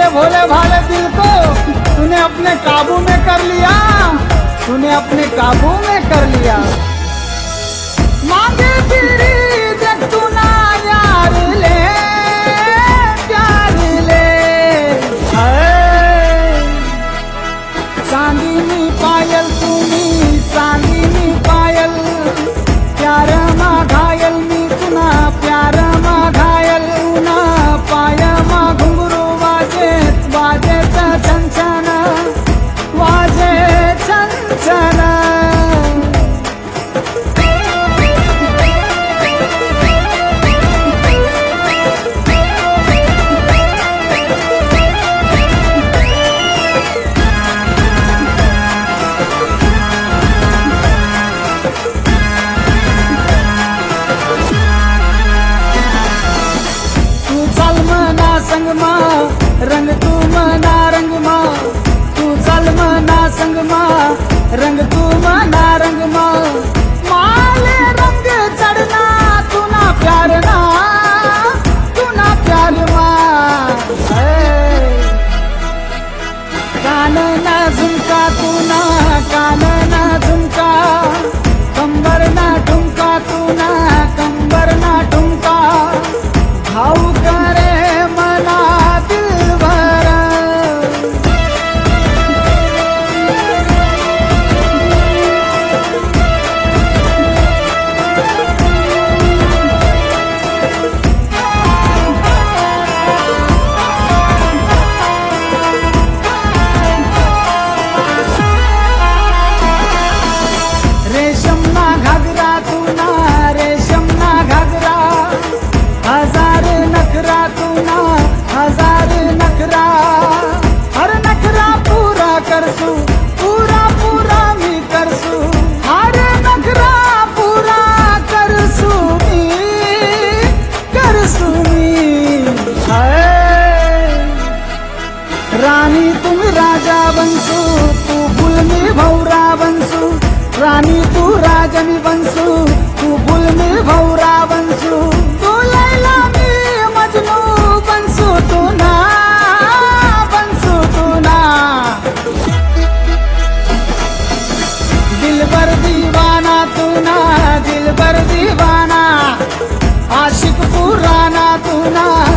भोले भाले दिल को तूने अपने काबू में कर लिया, तूने अपने काबू में कर लिया। मांगे तेरी देख तू ना यार ले प्यार ले, चांदीनी पायल तुम्ही चांदीनी पायल, प्यार मा घायल मी तुना प्यार मा घायल, ना पाय मा घुंगरू वाजे वाजे छनछन वाजे छनछन। संग मा रंग तू मना रंग मा, तू चल मना संग मा रंग तू मना रंग मा, माले रंग चढ़ना तू ना प्यार ना, तू ना प्यार मा। कान ना झुमका तू ना कान ना झुमका, कंबर ना ठुमका तू ना कंबर ना ठुमका, भाऊ करे मना दिल भर। रेशम ना घागरा तू ना रेशम ना घागरा, हजार नखरा तू ना हजार नखरा, हर नखरा पूरा करसू पूरा पूरा मी करसू, हर नखरा पूरा करसू मी रानी तुम राजा बनसू तू फुल में भौरा बनसू, रानी तू राजनी बनसू तू फुल में भौरा बनसू, तू लैला में मजनू बनसू तू ना बनसू तू ना। दिलबर दीवाना तू ना दिलबर दीवाना, आशिक पुराना तू ना